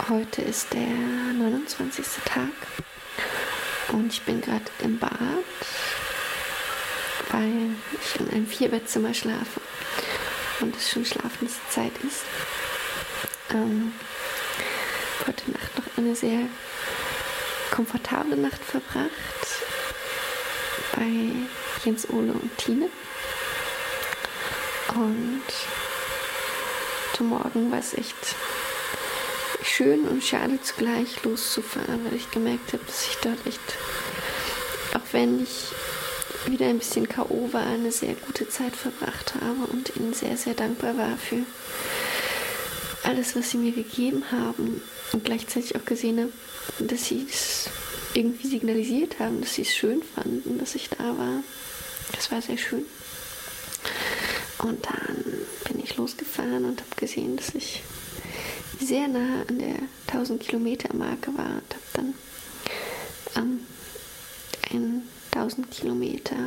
Heute ist der 29. Tag und ich bin gerade im Bad, weil ich in einem Vierbettzimmer schlafe und es schon Schlafenszeit ist. Heute Nacht noch eine sehr komfortable Nacht verbracht bei Jens, Ole und Tine. Und heute Morgen war es echt schön und schade zugleich loszufahren, weil ich gemerkt habe, dass ich dort echt, auch wenn ich wieder ein bisschen K.O. war, eine sehr gute Zeit verbracht habe und ihnen sehr, sehr dankbar war für alles, was sie mir gegeben haben und gleichzeitig auch gesehen habe, dass sie es irgendwie signalisiert haben, dass sie es schön fanden, dass ich da war. Das war sehr schön. Und dann bin ich losgefahren und habe gesehen, dass ich sehr nah an der 1000-Kilometer-Marke war und habe dann 1000 Kilometer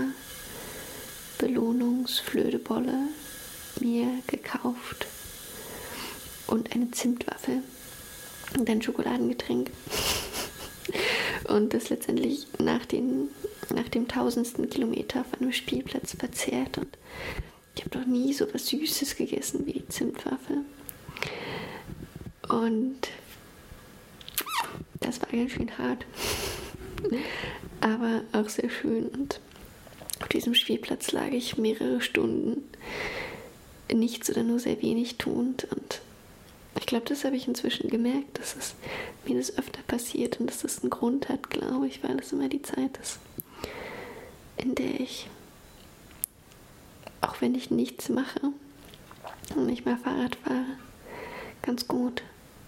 Belohnungsflödebolle mir gekauft und eine Zimtwaffel und ein Schokoladengetränk und das letztendlich nach dem 1000. Kilometer auf einem Spielplatz verzehrt. Und ich habe noch nie so was Süßes gegessen wie die Zimtwaffel. Und das war ganz schön hart, aber auch sehr schön. Und auf diesem Spielplatz lag ich mehrere Stunden, nichts oder nur sehr wenig tuend. Und ich glaube, das habe ich inzwischen gemerkt, dass es mir das öfter passiert und dass das einen Grund hat, glaube ich, weil es immer die Zeit ist, in der ich, auch wenn ich nichts mache und nicht mehr Fahrrad fahre, ganz gut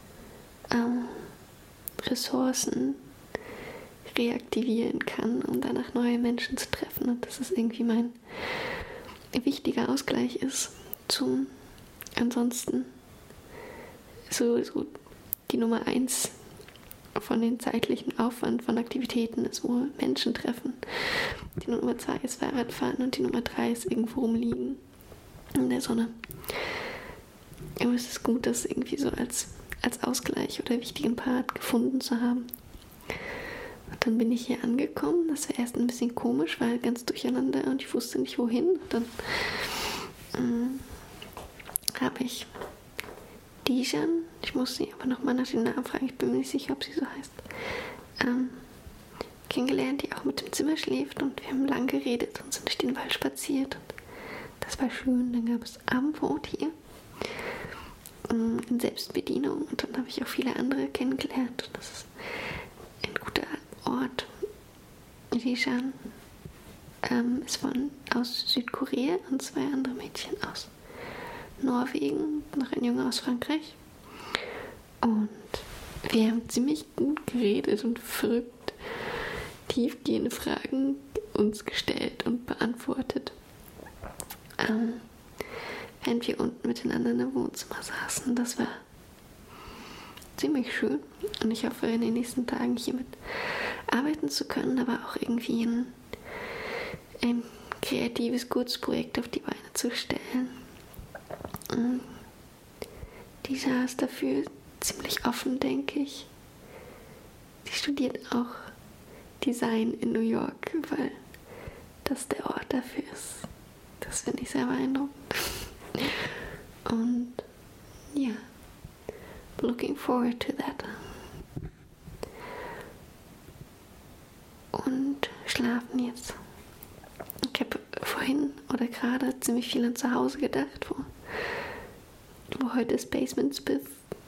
Ressourcen reaktivieren kann, um danach neue Menschen zu treffen, und dass es irgendwie mein wichtiger Ausgleich ist zum ansonsten so die Nummer 1 von den zeitlichen Aufwand von Aktivitäten ist wohl Menschen treffen. Die Nummer 2 ist Fahrradfahren und die Nummer 3 ist irgendwo rumliegen in der Sonne. Aber es ist gut, das irgendwie so als Ausgleich oder wichtigen Part gefunden zu haben. Und dann bin ich hier angekommen. Das war erst ein bisschen komisch, weil ganz durcheinander und ich wusste nicht wohin. Und dann habe ich Dijan, ich muss sie aber nochmal nach dem Namen fragen, ich bin mir nicht sicher, ob sie so heißt, kennengelernt, die auch mit dem Zimmer schläft, und wir haben lang geredet und sind durch den Wald spaziert. Und das war schön. Dann gab es Abendbrot hier in Selbstbedienung, und dann habe ich auch viele andere kennengelernt. Und das ist ein guter Ort. Dijan ist aus Südkorea und 2 andere Mädchen aus Norwegen, noch ein Junge aus Frankreich. Und wir haben ziemlich gut geredet und verrückt tiefgehende Fragen uns gestellt und beantwortet. Während wir unten miteinander im Wohnzimmer saßen. Das war ziemlich schön. Und ich hoffe, in den nächsten Tagen hiermit arbeiten zu können, aber auch irgendwie ein kreatives Kurzprojekt auf die Beine zu stellen. Dieser ist dafür ziemlich offen, denke ich. Sie studiert auch Design in New York, weil das der Ort dafür ist. Das finde ich sehr beeindruckend. Und ja, looking forward to that. Und schlafen jetzt. Ich habe vorhin oder gerade ziemlich viel an zu Hause gedacht, wo heute Basement Spiff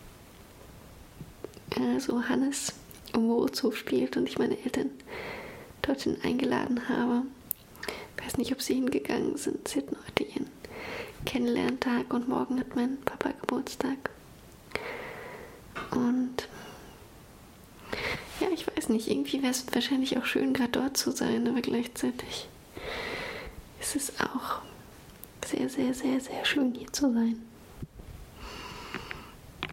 so Hannes im Moritzhof spielt und ich meine Eltern dorthin eingeladen habe. Ich weiß nicht, ob sie hingegangen sind. Sie hatten heute ihren Kennenlerntag und morgen hat mein Papa Geburtstag. Und ja, ich weiß nicht, irgendwie wäre es wahrscheinlich auch schön, gerade dort zu sein, aber gleichzeitig ist es auch sehr, sehr, sehr, sehr schön, hier zu sein.